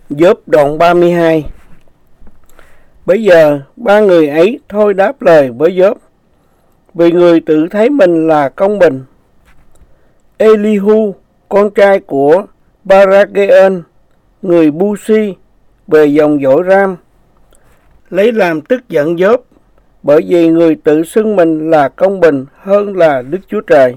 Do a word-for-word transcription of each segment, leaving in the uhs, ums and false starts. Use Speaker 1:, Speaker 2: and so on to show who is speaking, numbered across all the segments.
Speaker 1: Gióp đoạn ba mươi hai. Bây giờ ba người ấy thôi đáp lời với Gióp, vì người tự thấy mình là công bình. Elihu, con trai của Barageon, người Busi, về dòng dõi Ram, lấy làm tức giận Gióp, bởi vì người tự xưng mình là công bình hơn là Đức Chúa Trời.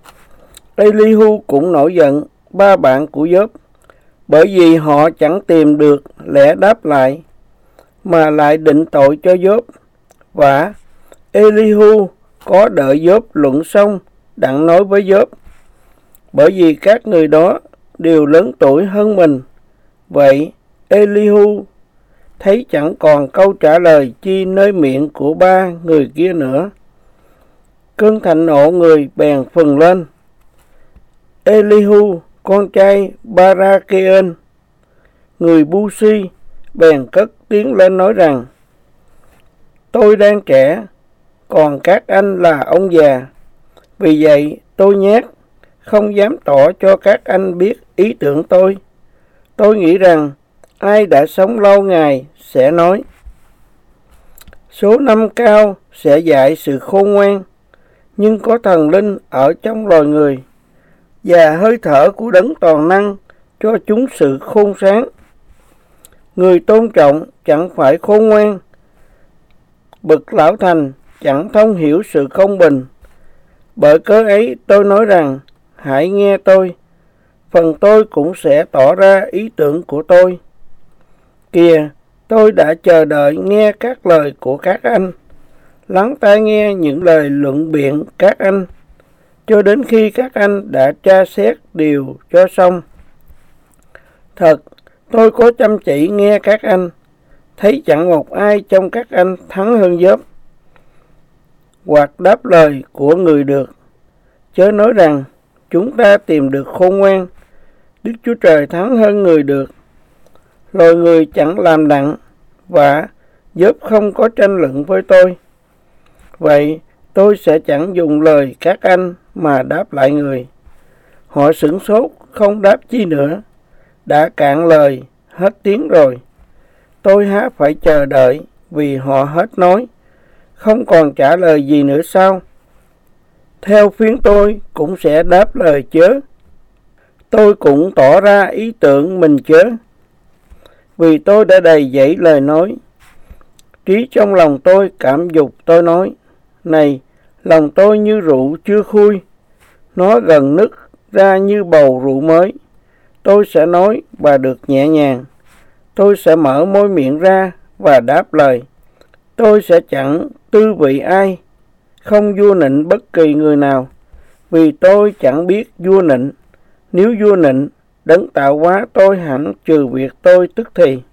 Speaker 1: Elihu cũng nổi giận ba bạn của Gióp, bởi vì họ chẳng tìm được lẽ đáp lại, mà lại định tội cho Gióp. Và Elihu có đợi Gióp luận xong đặng nói với Gióp, bởi vì các người đó đều lớn tuổi hơn mình. Vậy Elihu thấy chẳng còn câu trả lời chi nơi miệng của ba người kia nữa. Cơn thạnh nộ người bèn phừng lên. Elihu, con trai Barakeon, người Busi, bèn cất tiếng lên nói rằng: Tôi đang trẻ, còn các anh là ông già. Vì vậy tôi nhát, không dám tỏ cho các anh biết ý tưởng tôi. Tôi nghĩ rằng ai đã sống lâu ngày sẽ nói: Số năm cao sẽ dạy sự khôn ngoan, nhưng có thần linh ở trong loài người, và hơi thở của đấng toàn năng cho chúng sự khôn sáng. Người tôn trọng chẳng phải khôn ngoan, bậc lão thành chẳng thông hiểu sự công bình. Bởi cớ ấy tôi nói rằng, hãy nghe tôi, phần tôi cũng sẽ tỏ ra ý tưởng của tôi. Kìa, tôi đã chờ đợi nghe các lời của các anh, lắng tai nghe những lời luận biện các anh, cho đến khi các anh đã tra xét điều cho xong. Thật, tôi có chăm chỉ nghe các anh, thấy chẳng một ai trong các anh thắng hơn Gióp, hoặc đáp lời của người được. Chớ nói rằng chúng ta tìm được khôn ngoan, Đức Chúa Trời thắng hơn người được. Loài người chẳng làm nặng, và Gióp không có tranh luận với tôi. Vậy tôi sẽ chẳng dùng lời các anh mà đáp lại người. Họ sửng sốt không đáp chi nữa, đã cạn lời, hết tiếng rồi. Tôi há phải chờ đợi vì họ hết nói, không còn trả lời gì nữa sao? Theo phiến tôi cũng sẽ đáp lời chớ. Tôi cũng tỏ ra ý tưởng mình chớ. Vì tôi đã đầy dẫy lời nói. Trí trong lòng tôi cảm dục tôi nói: Này, lòng tôi như rượu chưa khui, nó gần nứt ra như bầu rượu mới. Tôi sẽ nói và được nhẹ nhàng. Tôi sẽ mở môi miệng ra và đáp lời. Tôi sẽ chẳng tư vị ai, không vua nịnh bất kỳ người nào, vì tôi chẳng biết vua nịnh. Nếu vua nịnh, đấng tạo hóa tôi hẳn trừ việc tôi tức thì.